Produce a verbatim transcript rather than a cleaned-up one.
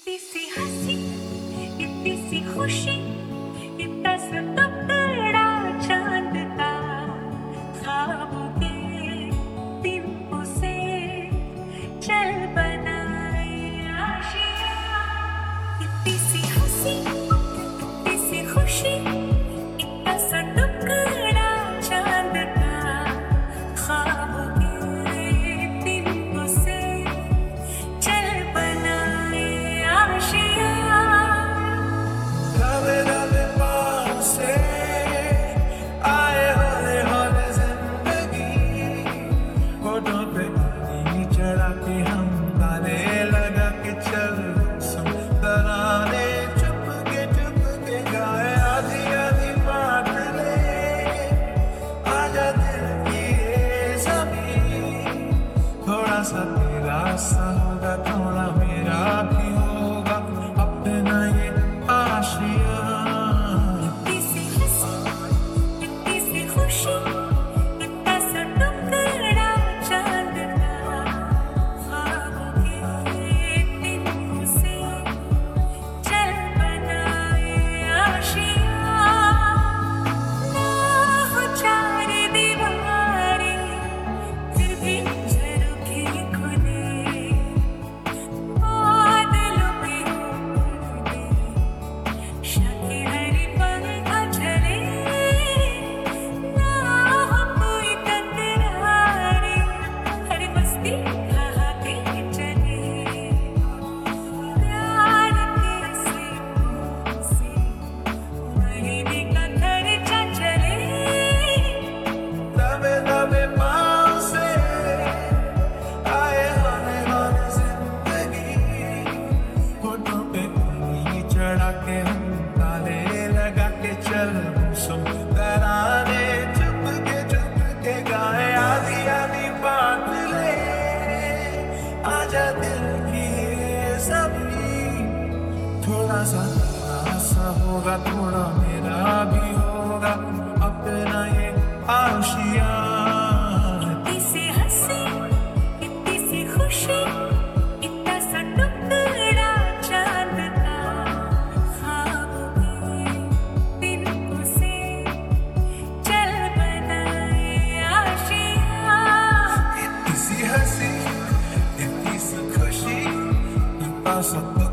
इतनी सी हंसी, इतनी सी खुशी, इतना सा टुकड़ा चांद का, ख्वाबों के दिन उसे चल बनाए आशियाँ। इतनी सी हंसी, इतनी सी खुशी, इतना सा टुकड़ा चांद का, ख्वाबों के दिन उसे चल बनाए आशियाँ। रवे रवे पाँव से आए हौले हौले जिंदगी, होठों पे पानी चढ़ा के हम गाने लगा के चल सुन तराने चुपके चुपके गाए आधी आधी बात ले आजा दिल की ये ज़मीं। थोड़ा सा तेरा सा होगा थोड़ा मेरा भी होगा अपना ये आशियाँ। इतनी सी हंसी, इतनी सी खुशी, इतना सा टुकड़ा चांद का, ख्वाबों के दिन उसे चल बनाए आशियाँ। ना हो चार दीवारें, फिर भी झरोखे खुले, बादलों पे उड़ते शाखे हरे पंख झले। ना हो कोई तकरारे, हर मस्ती गाते चले, प्यार के सीनों से महीने का खर्चा चले। रवे रवे पाँव से आए हौले हौले जिंदगी, होठों पे पानी चढ़ा के हम ताले लगा के चल सुन तराने चुपके चुपके गाए आधी आधी बात ले आजा दिल की ये ज़मीं। थोड़ा सा तेरा सा होगा थोड़ा मेरा भी होगा अपना ये आशियाँ। इतनी सी हंसी, इतनी सी खुशी, इतना सा टुकड़ा चांद का, ख्वाबों के दिन उसे चल बनाए आशियाँ। इतनी सी हंसी, इतनी सी खुशी, इतना सा